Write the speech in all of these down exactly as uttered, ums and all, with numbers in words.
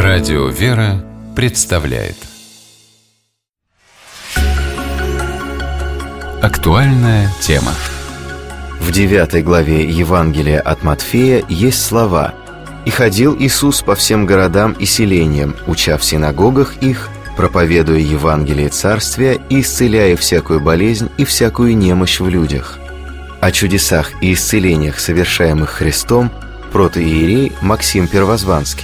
Радио «Вера» представляет актуальная тема. В девятой главе Евангелия от Матфея есть слова: «И ходил Иисус по всем городам и селениям, уча в синагогах их, проповедуя Евангелие Царствия и исцеляя всякую болезнь и всякую немощь в людях». О чудесах и исцелениях, совершаемых Христом, протоиерей Максим Первозванский.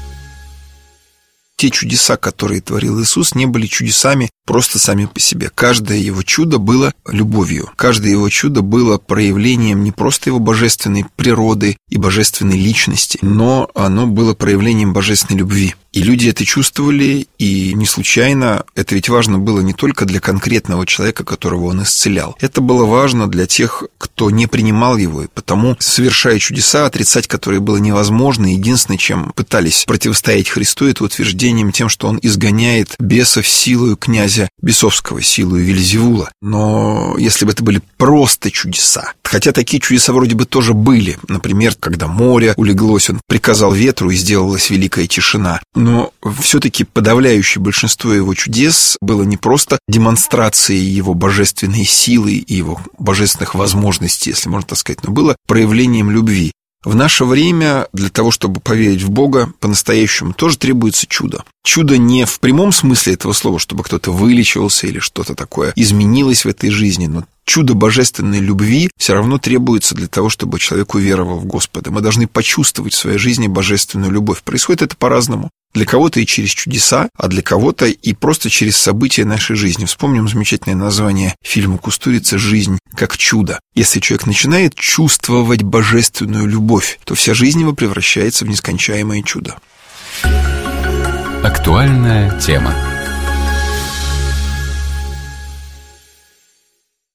Те чудеса, которые творил Иисус, не были чудесами просто сами по себе. Каждое его чудо было любовью. Каждое его чудо было проявлением не просто его божественной природы и божественной личности, но оно было проявлением божественной любви. И люди это чувствовали, и не случайно. Это ведь важно было не только для конкретного человека, которого он исцелял. Это было важно для тех, кто не принимал его, и потому, совершая чудеса, отрицать которые было невозможно. Единственное, чем пытались противостоять Христу, это утверждением тем, что он изгоняет бесов силою князя бесовского, силою Вельзевула. Но если бы это были просто чудеса, хотя такие чудеса вроде бы тоже были, например, когда море улеглось, он приказал ветру, и сделалась великая тишина. Но все-таки подавляющее большинство его чудес было не просто демонстрацией его божественной силы и его божественных возможностей, если можно так сказать, но было проявлением любви. В наше время для того, чтобы поверить в Бога по-настоящему, тоже требуется чудо. Чудо не в прямом смысле этого слова, чтобы кто-то вылечивался или что-то такое изменилось в этой жизни, но чудо божественной любви все равно требуется для того, чтобы человек уверовал в Господа. Мы должны почувствовать в своей жизни божественную любовь. Происходит это по-разному. Для кого-то и через чудеса, а для кого-то и просто через события нашей жизни. Вспомним замечательное название фильма Кустурицы «Жизнь как чудо». Если человек начинает чувствовать божественную любовь, то вся жизнь его превращается в нескончаемое чудо. Актуальная тема.